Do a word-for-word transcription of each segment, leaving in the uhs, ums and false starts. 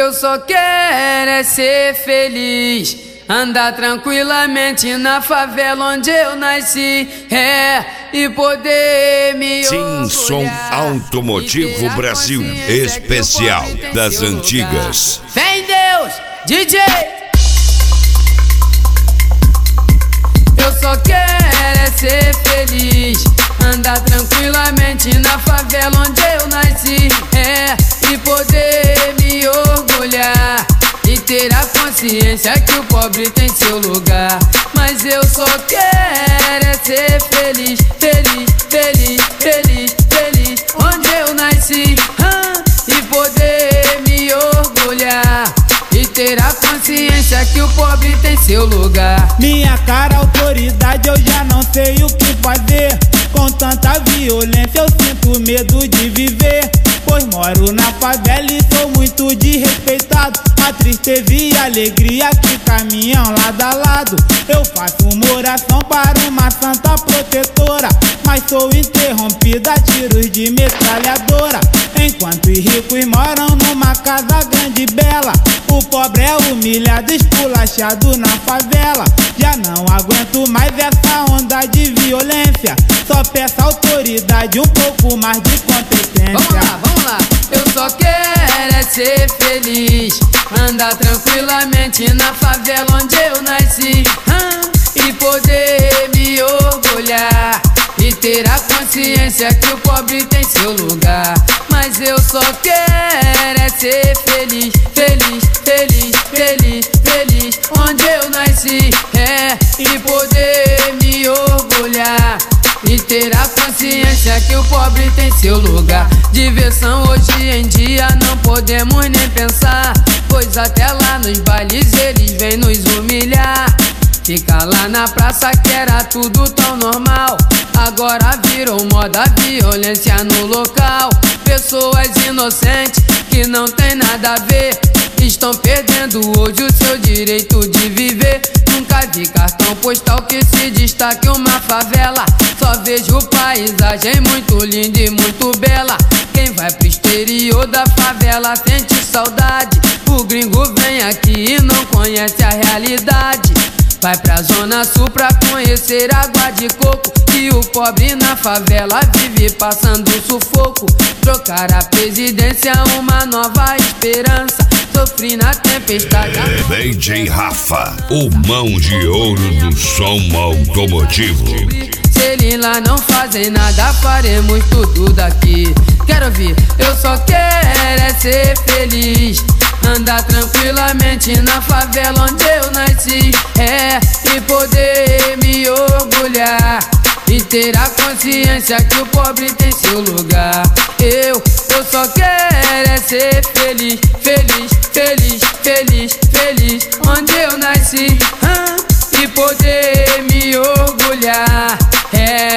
Eu só quero é ser feliz, andar tranquilamente na favela onde eu nasci, é, e poder me Sim, Som Automotivo Brasil, especial das antigas. Vem Deus, D J! Eu só quero é ser feliz, andar tranquilamente na favela onde eu nasci, é, e poder me orgulhar e ter a consciência que o pobre tem seu lugar. Mas eu só quero é ser feliz, feliz, feliz, feliz, feliz onde eu nasci, ah, e poder me orgulhar e ter a consciência que o pobre tem seu lugar. Minha cara, autoridade, eu já não sei o que fazer. Com tanta violência eu sinto medo de viver, pois moro na favela e sou muito desrespeitado. A tristeza e a alegria que caminham lado a lado. Eu faço uma oração para uma santa protetora, mas sou interrompida a tiros de metralhadora. Enquanto os ricos moram numa casa grande e bela, o pobre é humilhado, esculachado na favela. Já não aguento mais essa onda de violência, só peço autoridade, um pouco mais de competência. Vamos lá, vamos lá. Eu só quero é ser feliz, andar tranquilamente na favela onde eu nasci, ah, e poder me orgulhar e ter a consciência que o pobre tem seu lugar. Mas eu só quero é ser feliz, feliz, feliz, feliz, feliz onde eu nasci, é, e poder me orgulhar e ter a consciência que o pobre tem seu lugar. Diversão hoje em dia não podemos nem pensar, pois até lá nos bailes eles vêm nos humilhar. Fica lá na praça que era tudo tão normal, agora virou moda violência no local. Pessoas inocentes que não tem nada a ver estão perdendo hoje o seu direito de viver. Nunca vi cartão postal que se destaque uma favela, só vejo paisagem muito linda e muito bela. Quem vai pro exterior da favela sente saudade, o gringo vem aqui e não conhece a realidade. Vai pra zona sul pra conhecer água de coco, e o pobre na favela vive passando sufoco. Trocar a presidência, uma nova esperança, sofri na tempestade. É, D J Rafa, o mão de ouro do som automotivo. Se eles lá não fazem nada, faremos tudo daqui. Quero ouvir, eu só quero é ser feliz, andar tranquilamente na favela onde eu nasci, é, e poder me orgulhar e ter a consciência que o pobre tem seu lugar. Eu, eu só quero é ser feliz, feliz, feliz, feliz, feliz onde eu nasci, ah, e poder me orgulhar, é,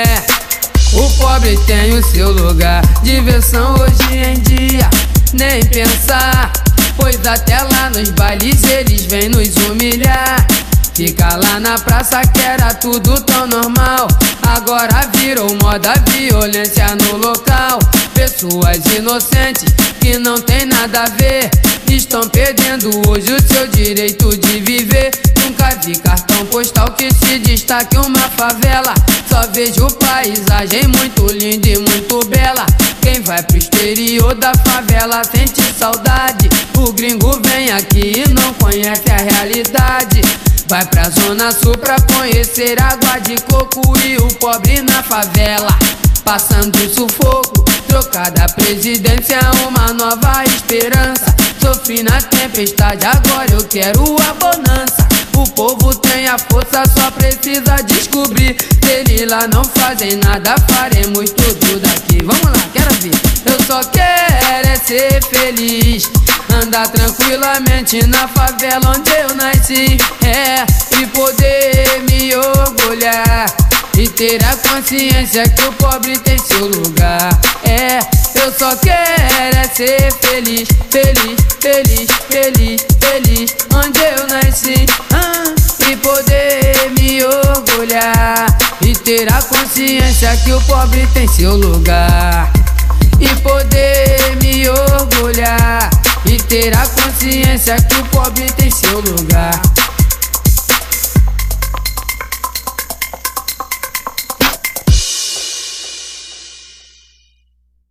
o pobre tem o seu lugar. Diversão hoje em dia, nem pensar, pois até lá nos bailes eles vêm nos humilhar. Fica lá na praça que era tudo tão normal, agora virou moda violência no local. Pessoas inocentes que não tem nada a ver estão perdendo hoje o seu direito de viver. Nunca vi cartão postal que se destaque uma favela, só vejo paisagem muito linda e muito bela. Quem vai pro exterior da favela sente saudade, o gringo vem aqui e não conhece a realidade. Vai pra zona sul pra conhecer água de coco, e o pobre na favela passando sufoco. Trocada a presidência, uma nova esperança, sofri na tempestade, agora eu quero a bonança. O povo tem a força, só precisa descobrir. Se eles lá não fazem nada, faremos tudo daqui. Vamos lá, quero ver. Eu só quero é ser feliz, andar tranquilamente na favela onde eu nasci, é, e poder me orgulhar e ter a consciência que o pobre tem seu lugar. É, eu só quero é ser feliz, feliz, feliz, feliz, feliz onde eu nasci, ah, e poder me orgulhar e ter a consciência que o pobre tem seu lugar. e poder me orgulhar e ter a consciência que o pobre tem seu lugar.